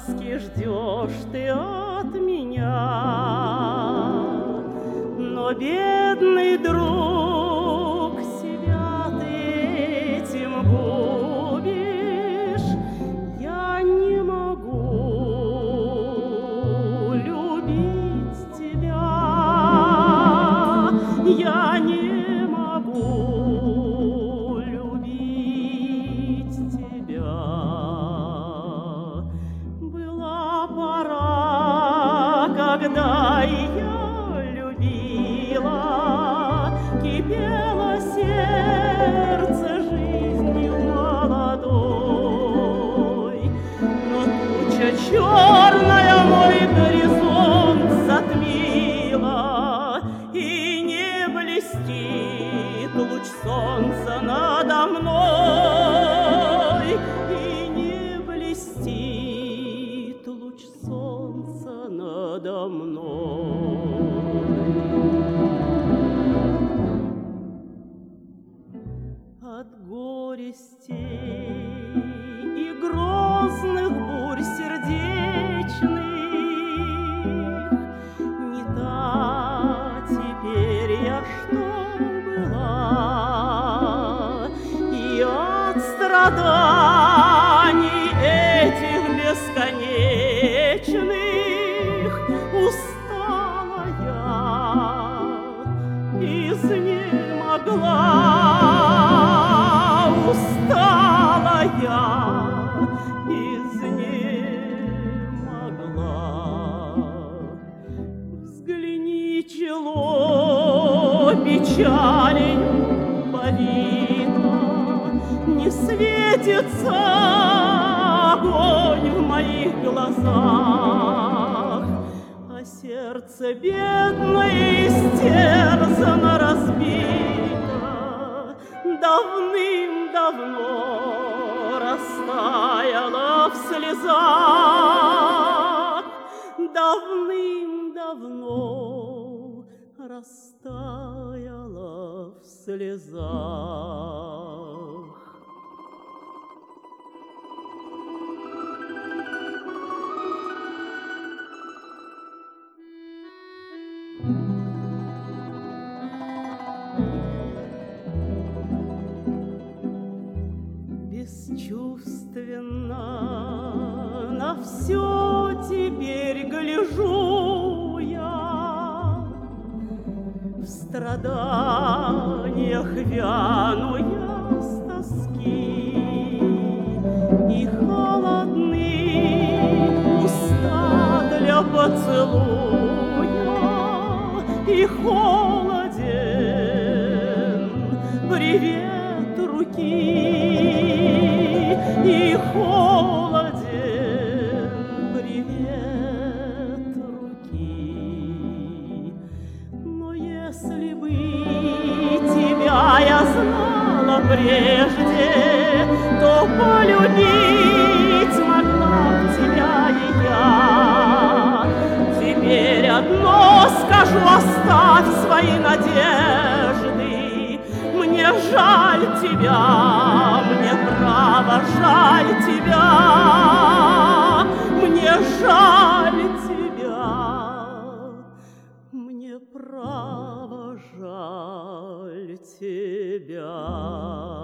ласки ждешь ты от меня, но, бедный друг, себя ты этим губишь. Я не могу любить тебя, я не могу любить тебя. Была пора, когда и я любила, кипело сердце жизнью молодой, но туча черная мой горизонт затмила, и не блестит луч солнца надо мной, и не блестит луч солнца надо мной. От горестей и грозных бурь сердечных не та теперь я, что была, и от страданий этих бесконечных устала я, изнемогла, устала я, изнемогла. Взгляни, чело печалью повито, не светится огонь в моих глазах, а сердце бедное истерзано, разбито, давным-давно растаяло в слезах, давным-давно растаяло в слезах. Бесчувственно на все теперь гляжу я, в страданиях вяну я с тоски, и холодны уста для поцелуя, и холоден привет руки, и холоден привет руки. Но если бы тебя я знала прежде, то полюбить могла б тебя и я. Теперь одно скажу, оставь свои надежды. Мне жаль тебя, мне право жаль тебя, мне жаль тебя, мне право жаль тебя.